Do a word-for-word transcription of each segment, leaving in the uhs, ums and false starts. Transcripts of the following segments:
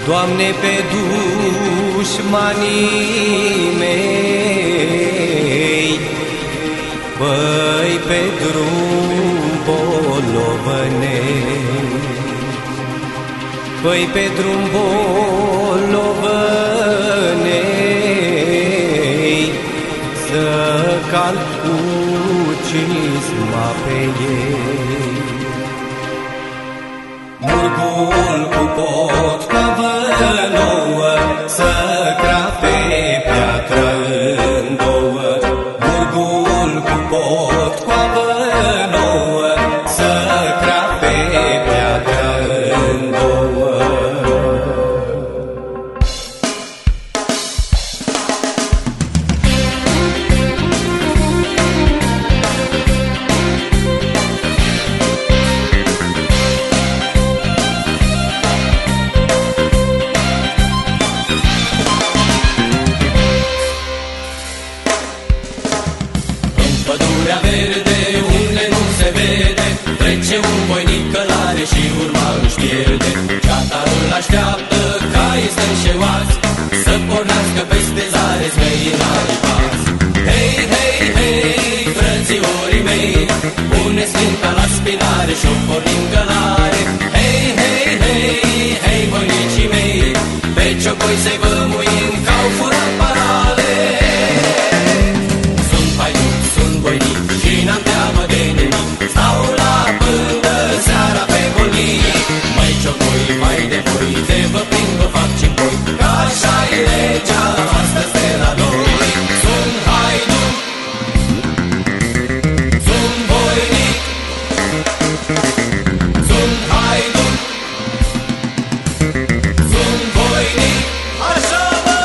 Doamne, pe dușmanii mei, păi pe drum bolovănei, păi pe drum bolovănei, să calc cu cisma pe ei. Murgul cu pot coavă nouă, să crape piatră în două. Murgul cu pot coavă nouă, să crape piatră în două. Pădurea verde, unde nu se vede, trece un voinic călare și urma își pierde. Ceata îl așteaptă, caii stânșeoați, să pornească peste zare, zmeii n-are pas. Hei, hei, hei, frățiorii mei, puneți limpa la spinare și-o pornim călare. Hei, hei, hei, hei, voinicii mei, pe ciocoi să-i vămuim că-au furat parale. Și n-am teamă de nimic, stau la pândă seara pe bolnic. Măi ciocoi, vai de voi, te vă prind, vă fac cimpoi, că așa-i legea, astăzi de la noi. Sunt haiduc, sunt voinic, sunt haiduc, sunt voinic, așa mă!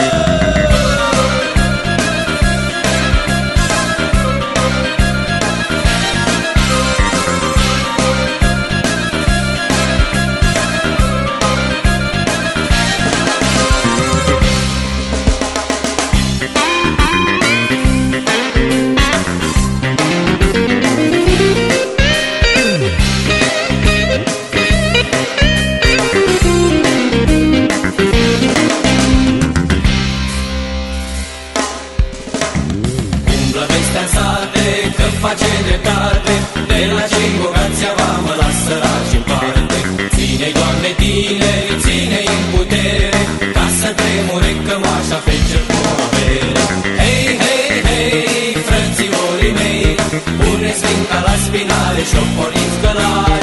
Că face dreptate, de la cei bogați avamă la săraci în parte. Ține-i, Doamne, tineri, ține-i în putere, ca să tremure cămașa fece cu avere. Hei, hei, hei, frățiorii mei, puneți limpa la spinare și-o porniți călare.